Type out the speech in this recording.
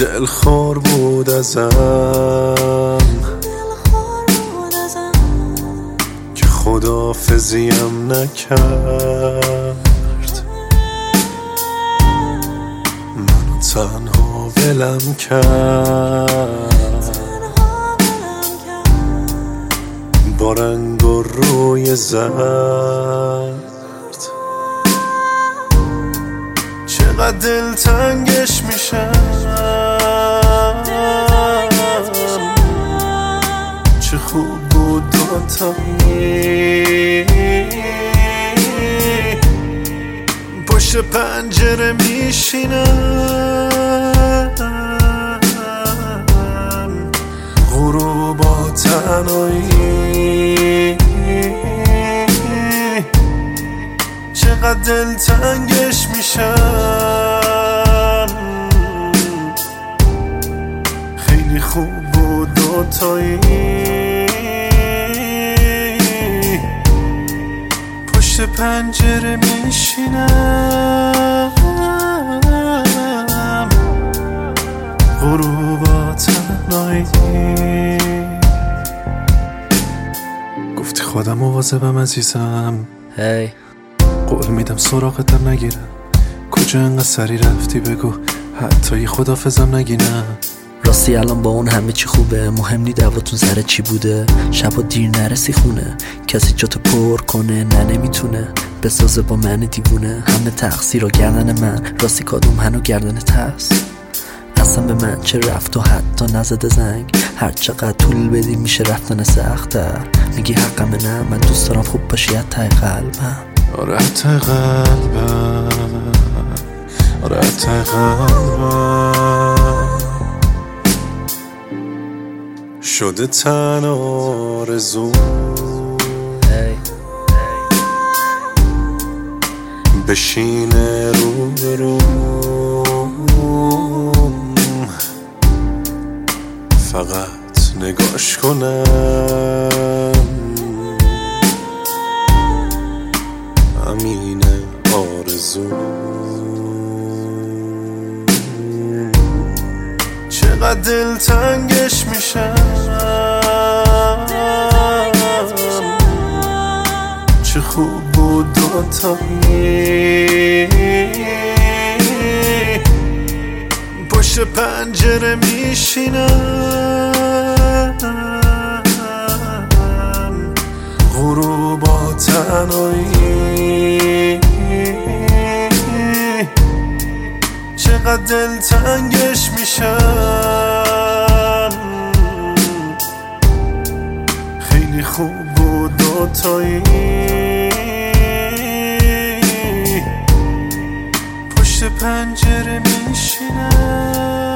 دلخور بود ازم که خداحافظیم نکرد، منو تنها ولم کرد با رنگ و روی زرد. چقدر دلتنگش میشم، چه خوب بود دوتایی پشت پنجره میشینم، غروبا تنهایی چقدر دلتنگش میشم. خیلی خوب بود دوتایی پشت پنجره میشینم، غروبا تنهایی. گفتی خودم مواظبم عزیزم، هی قول میدم سراغتم نگیرم. کجا انقدر سری رفتی بگو حتی یه خداحافظم نگینم. راستی الان با اون همه چی خوبه، مهم نی دعواتون سر چی بوده. شبا دیر نرسی خونه، کسی جاتو پر کنه نه نمیتونه بسازه با من دیوونه. همه تقصیر و گردن من، راستی کادوم هنو گردنت هست. اصلا به من چه رفت و حتی نزده زنگ، هر چقدر طول بدی میشه رفتن سخت‌تر. میگی حقمه نه، من دوست دارم خوب باشی ته قلبم. آره ته قلبم، آره ته قلبم شده تن آرزو بشینه رو به روم، فقط نگاش کنم. همین آرزو چقدر دلتنگش میشم، چه خوب بود دوتایی پشت پنجره میشینم، غروبا تنهایی چقدر دلتنگش میشم. خیلی خوب بود دوتایی پشت پنجره میشینم.